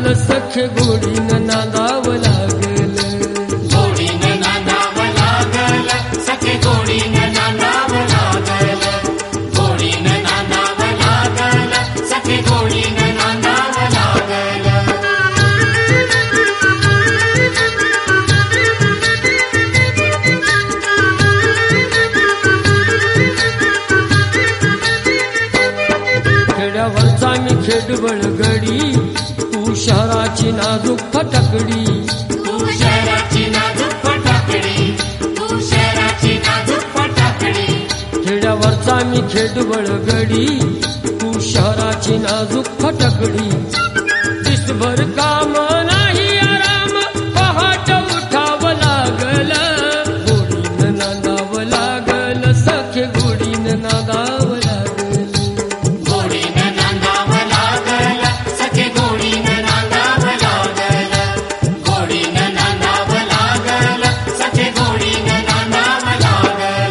सखे गोडीनं नांदावं लागल. गोडीनं नांदावं लागल, सखे गोडीनं नांदावं लागल. गोडीनं नांदावं लागल, सखे गोडीनं नांदावं लागल. खेड्यावरचा मी खेडबळ गडी, तू शहराची नाजूक फटकडी. तू शहराची नाजूक फटाकडी, तू शहराची नाजूक फटाकडी. खेड्यावरचा मी खेडबळ गडी, तू शहराची नाजूक फटकडी. दिसभर काम नाही आराम, पहाट उठावं लागल. गोडीनं नांदावं लागल, सखे गोडीनं नांदावं लागल. गोडीनं नांदावं लागल, सखे गोडीनं नांदावं लागल. गोडीनं नांदावं लागल, सखे गोडीनं नांदावं लागल.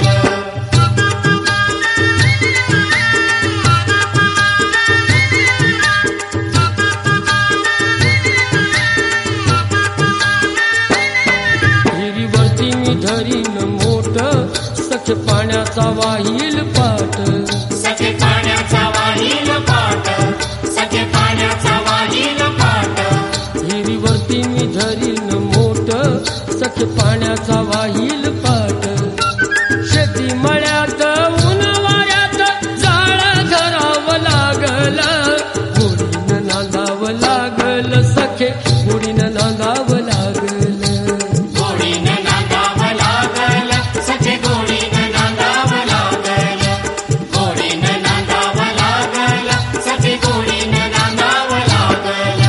हिरीवरती मी धरीन मोठ, सखे पाण्याचा वाहील पाट. सखे पाण्याचा वाहील पाट, सखे पाण्याचा वाहील पाट. हिरीवरती मी धरीन मोठ, सखे पाण्याचा वाहील पाट. शेती मळ्यात ऊन वाऱ्यात जाळ धरावं लागल. गोडीनं नांदावं लागल, सखे गोडीनं नांदावं लागल. गोडीनं नांदावं लागल, सखे गोडीनं नांदावं लागल. गोडीनं नांदावं लागल, सखे गोडीनं नांदावं लागल.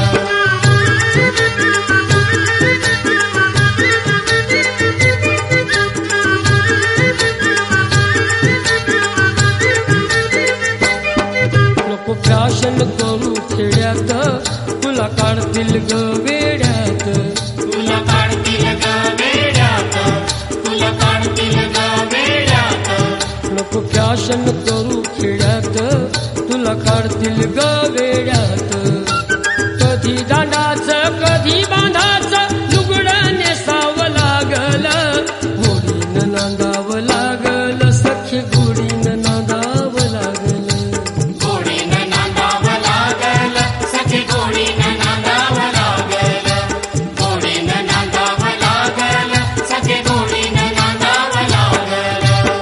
नको फॅशन करू खेड्यात, तुला काढतील ग वेड्यात. तुला काढतील ग वेड्यात, तुला काढतील ग वेड्यात. नको फॅशन करू खेड्यात, तुला काढतील ग वेड्यात. कधी दांडाचं कधी बांधाचं लुगडं नेसावं लागल. गोडीनं नांदावं लागल, सखे गोडीनं नांदावं लागल. गोडीनं नांदावं लागल, सखे गोडीनं नांदावं लागल. गोडीनं नांदावं लागल, सखे गोडीनं नांदावं लागल.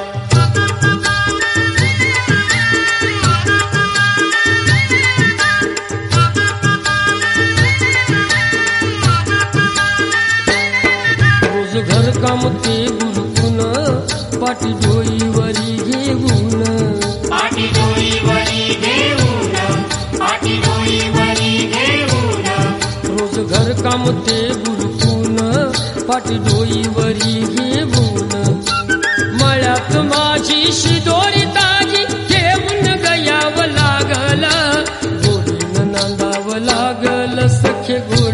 रोज घर काम ते गुरकून, पाठी डोईवरी घेऊन. पाठी डोईवरी घेऊन, पाठी डोईवरी घेऊन. रोज घर काम ते गुरकून, पाठी डोईवरी घेऊन. मळ्यात माझी शिदोरी ताजी घेऊन गयावं लागल. गोडीनं नांदावं लागल, सखे